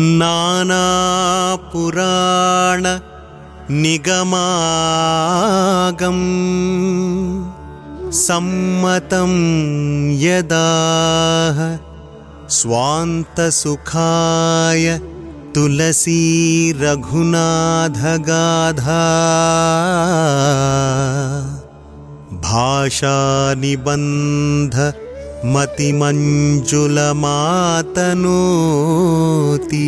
నానా పురాణ నిగమాగం సమ్మతం యదాః స్వాంతసుఖాయ తులసీ రఘునాథగాధా భాషానిబంధ మతిమంజులమాతనోతి.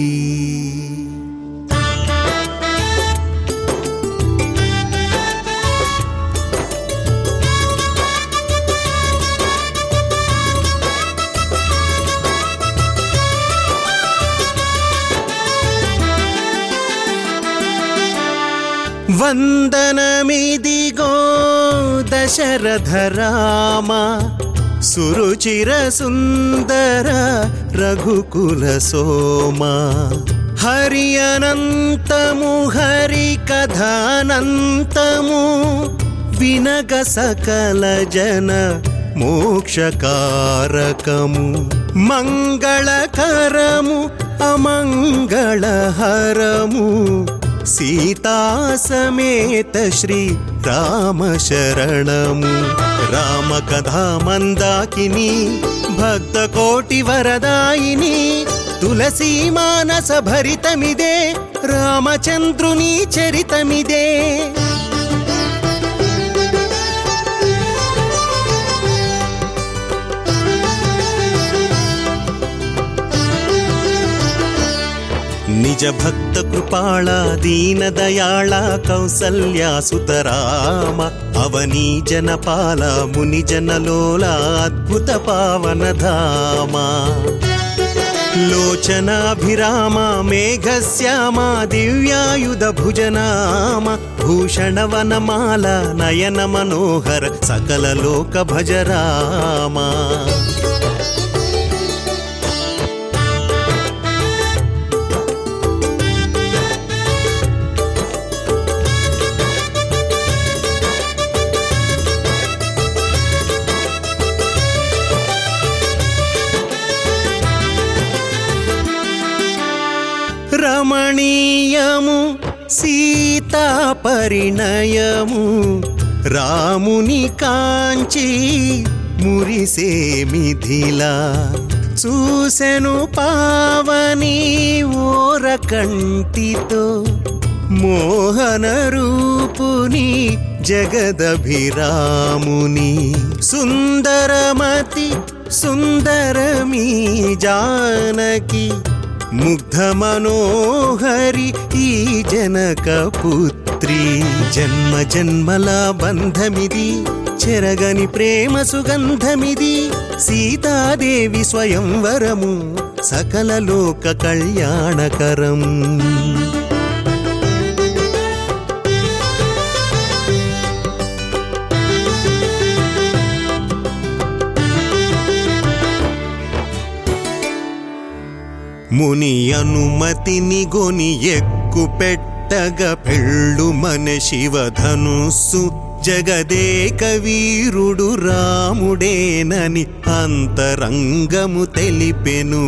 వందనమిదిగో దశరథ రామ సురుచిర సుందర రఘుకుల సోమ. హరి అనంతము హరి కథానంతము వినగ సకల జన మోక్షకారకము. మంగళకరము అమంగళహరము సీతాసమేత శ్రీ రామ శరణము. రామ కథా మందాకిని భక్త కోటి వరదాయిని. తులసీ మానస భరితమిదే రామచంద్రుని చరితమిదే. నిజ భక్త కృపాళ దీన దయాళ కౌసల్యా సుతరామ. అవనీ జనపాల ముని జనలోల అద్భుత పావన ధామ. లోచనాభిరామ మేఘశ్యామ దివ్యాయుధ భుజనామ. భూషణ వనమాల నయన మనోహర సకల లోక భజ రామ. రమణీయము సీతా పరిణయము. రాముని కాంచి మురిసే మిథిలా. చూసెను పావని ఓరకంటితో మోహన రూపుని జగదభిరాముని. సుందరమతి సుందరమీ జానకి. ముగ్ధ మనోహరి ఈ జనక పుత్రి. జన్మ జన్మల బంధమిది చెరగని ప్రేమ సుగంధమిది. సీతాదేవి స్వయంవరము సకల లోక కళ్యాణకరం. ముని అనుమతిని గొని ఎక్కు పెట్టగ పెళ్ళు మన శివధనుస్సు. జగదేక వీరుడు రాముడేనని అంతరంగము తెలిపెను.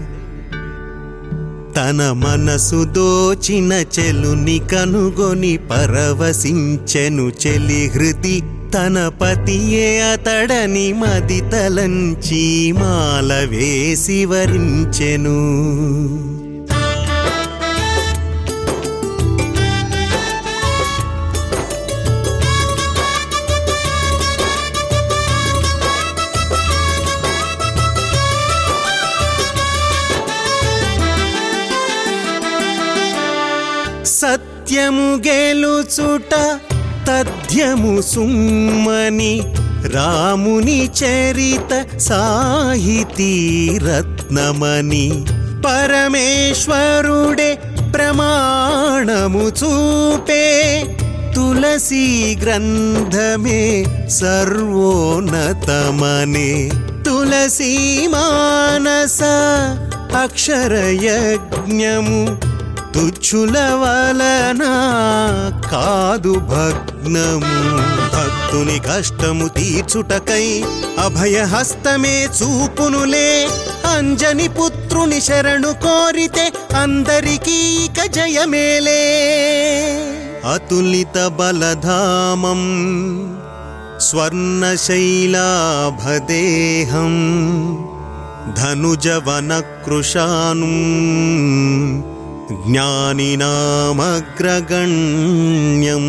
తన మనసు దోచిన చెలుని కనుగొని పరవశించెను చెలి హృది. తన పతియే అతడని మది తలంచి మాల వేసి వరించెను. సత్యము గెలుచుట తథ్యము సుమ్మని. రాముని చరిత సాహితీ రత్నమని. పరమేశ్వరుడే ప్రమాణము చూపే తులసీ గ్రంథమే సర్వోన్నతమనే. తులసీ మానస అక్షరయజ్ఞము తుచ్చుల వలన కాదు భగ్నము. భక్తుని కష్టము తీర్చుటకై అభయహస్తమే చూపునులే. అంజని పుత్రుని శరణు కోరితే అందరికీ ఇక జయమేలే. అతులిత బలధామం స్వర్ణశైలాభదేహం ధనుజవనకృశాను జ్ఞానినామగ్రగణ్యం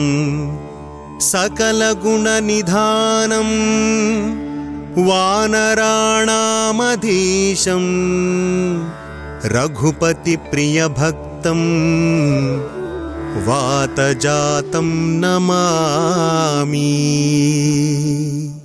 సకలగుణనిధానం వానరాణామధీశం రఘుపతి ప్రియభక్తం వాతజాతం నమామి.